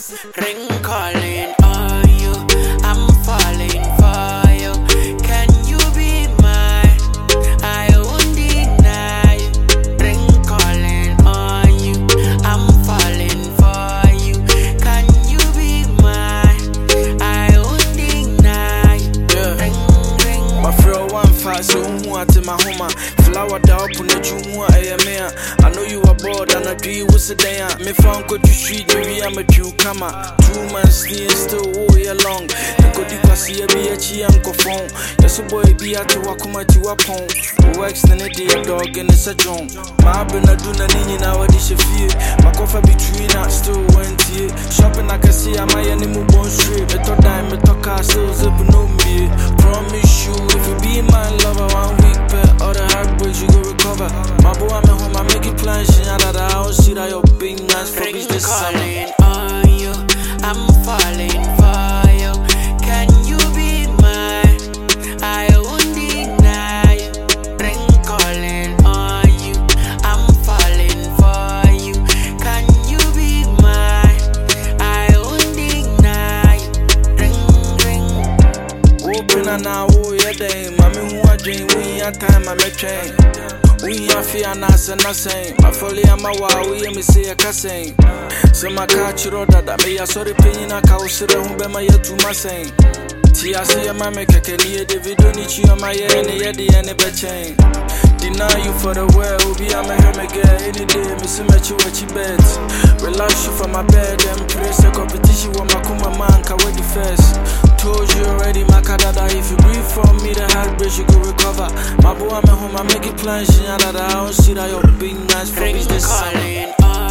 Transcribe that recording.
Ring calling on you, I'm falling for you. Can you be mine? I won't deny you. Ring calling on you, I'm falling for you. Can you be mine? I won't deny you. Ring, ring. My friend one fast, so who want to my home? Flower down, put a jewel, I know you are bored and I do you what's a day. Me found go to street, maybe I'm a cucumber. 2 months still all year long. The good you can see a BH and phone. Yes, a boy be at to Wakuma to a pond. Who works the day dog and it's a drum. My abena do na nini now, what is your fear? My coffee between us still went here. Shopping, I can see I'm my animal bone straight. Better dime, better car, still zip no me. Promise you, if you be my lover, 1 week pet, all the heartbreaks you go recover. My boy, I'm at home, I make it plans. I don't see that you're being nice for me this summer. Calling on you, I'm falling for you. Can you be mine? I won't deny you. Ring calling on you, I'm falling for you. Can you be mine? I won't deny you. Ring, ring. Open and now, oh yeah, day. Mommy, who I dream, we ain't time, I'm a train. We are fear nas and nothing. My folly and my wow, we may say a cussing. So my catch you that may I sorry paying a cow, so don't be my yet to my saying. Tia see a mamma can hear the video nichi on my end, the any chain. Deny you for the world, will be a man again any day, Miss Match what you bet. Relax you from my bed and press the competition with my kuma man, can wait the first. Told you already, my cadada. If you breathe from me, the heartbreak you go recover. My boy, I'm at home, I make it plans. I don't see that you're being nice for me this summer.